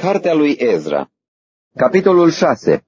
Cartea lui Ezra, capitolul 6.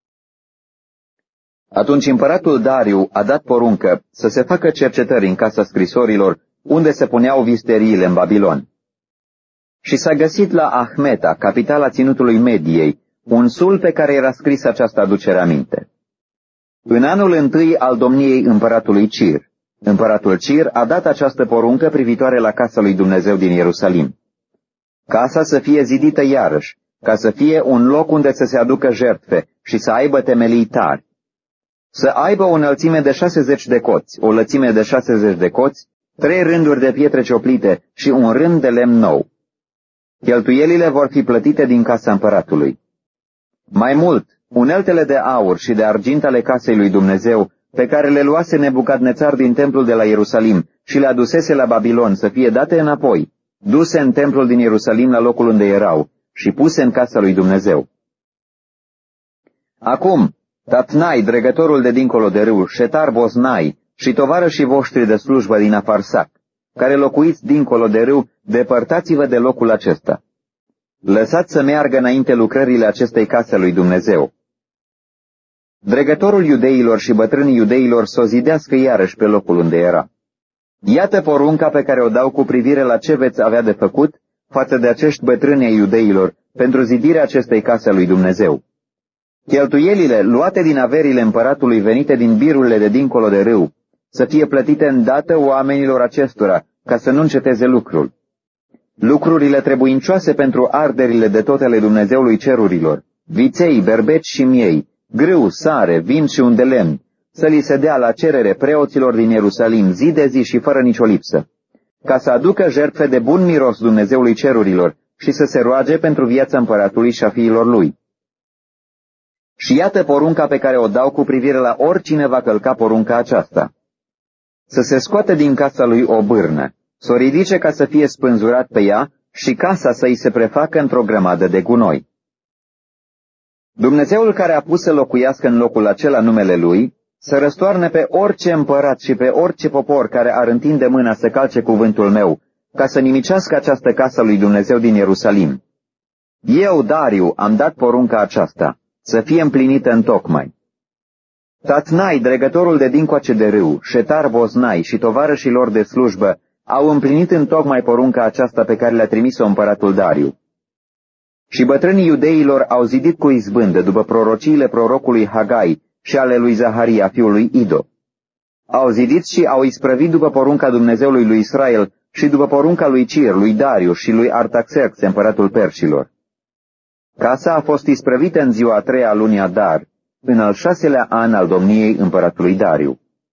Atunci împăratul Dariu a dat poruncă să se facă cercetări în casa scrisorilor, unde se puneau visteriile în Babilon. Și s-a găsit la Ahmeta, capitala ținutului Mediei, un sul pe care era scris această aducere aminte. În anul întâi al domniei împăratului Cir, împăratul Cir a dat această poruncă privitoare la casa lui Dumnezeu din Ierusalim. Casa să fie zidită iarăși, ca să fie un loc unde să se aducă jertfe și să aibă temelii tari. Să aibă o înălțime de 60 de coți, o lățime de 60 de coți, 3 rânduri de pietre cioplite și un rând de lemn nou. Cheltuielile vor fi plătite din casa împăratului. Mai mult, uneltele de aur și de argint ale casei lui Dumnezeu, pe care le luase Nebucadnețar din templul de la Ierusalim și le adusese la Babilon, să fie date înapoi, duse în templul din Ierusalim la locul unde erau și puse în casa lui Dumnezeu. Acum, Tatnai, dregătorul de dincolo de râu, Șetar-Boznai și tovarășii voștri de slujbă din Afarsac, care locuiți dincolo de râu, depărtați-vă de locul acesta. Lăsați să meargă înainte lucrările acestei case a lui Dumnezeu. Dregătorul iudeilor și bătrânii iudeilor să o zidească iarăși pe locul unde era. Iată porunca pe care o dau cu privire la ce veți avea de făcut față de acești bătrâni ai iudeilor pentru zidirea acestei case a lui Dumnezeu. Cheltuielile luate din averile împăratului venite din birurile de dincolo de râu să fie plătite îndată oamenilor acestora, ca să nu înceteze lucrul. Lucrurile trebuincioase pentru arderile de tot ale Dumnezeului cerurilor, viței, berbeci și miei, grâu, sare, vin și un de lemn, să li se dea la cerere preoților din Ierusalim zi de zi și fără nicio lipsă, ca să aducă jertfe de bun miros Dumnezeului cerurilor și să se roage pentru viața împăratului și a fiilor lui. Și iată porunca pe care o dau cu privire la oricine va călca porunca aceasta. Să se scoată din casa lui o bârnă, să o ridice ca să fie spânzurat pe ea și casa să îi se prefacă într-o grămadă de gunoi. Dumnezeul care a pus să locuiască în locul acela numele lui, să răstoarne pe orice împărat și pe orice popor care ar întinde mâna să calce cuvântul meu, ca să nimicească această casă lui Dumnezeu din Ierusalim. Eu, Dariu, am dat porunca aceasta, să fie împlinită întocmai. Tatnai, dregătorul de dincoace de râu, Șetar-Boznai și tovarășii lor de slujbă au împlinit întocmai porunca aceasta pe care le-a trimis-o împăratul Dariu. Și bătrânii iudeilor au zidit cu izbândă după prorociile prorocului Hagai și ale lui Zaharia, fiul lui Ido. Au zidit și au isprăvit după porunca Dumnezeului lui Israel și după porunca lui Cir, lui Dariu și lui Artaxerx, împăratul Perșilor. Casa a fost isprăvită în ziua a 3-a lunii Adar, în al 6-lea an al domniei împăratului Dariu.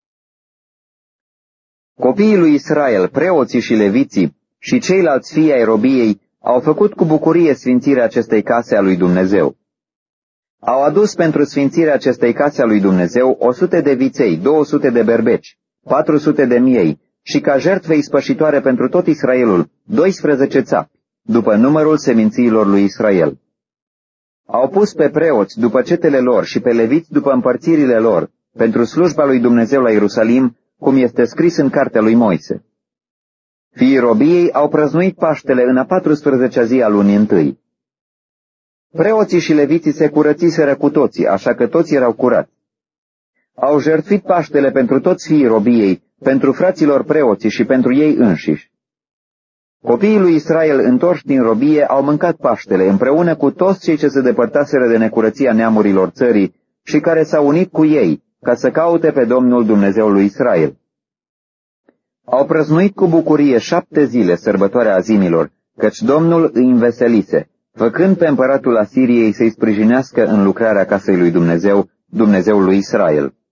Copiii lui Israel, preoții și leviții și ceilalți fii ai robiei au făcut cu bucurie sfințirea acestei case a lui Dumnezeu. Au adus pentru sfințirea acestei case a lui Dumnezeu 100 de viței, 200 de berbeci, 400 de miei și ca jertfe ispășitoare pentru tot Israelul 12 țapi, după numărul semințiilor lui Israel. Au pus pe preoți după cetele lor și pe leviți după împărțirile lor, pentru slujba lui Dumnezeu la Ierusalim, cum este scris în cartea lui Moise. Fiii robiei au prăznuit Paștele în a 14-a zi a lunii întâi. Preoții și leviții se curățiseră cu toții, așa că toți erau curați. Au jertfit Paștele pentru toți fiii robiei, pentru fraților preoții și pentru ei înșiși. Copiii lui Israel întorși din robie au mâncat Paștele împreună cu toți cei ce se depărtaseră de necurăția neamurilor țării și care s-au unit cu ei ca să caute pe Domnul Dumnezeul lui Israel. Au prăznuit cu bucurie 7 zile sărbătoarea azimilor, căci Domnul îi înveselise, făcând pe împăratul Asiriei să-i sprijinească în lucrarea casei lui Dumnezeu, Dumnezeul lui Israel.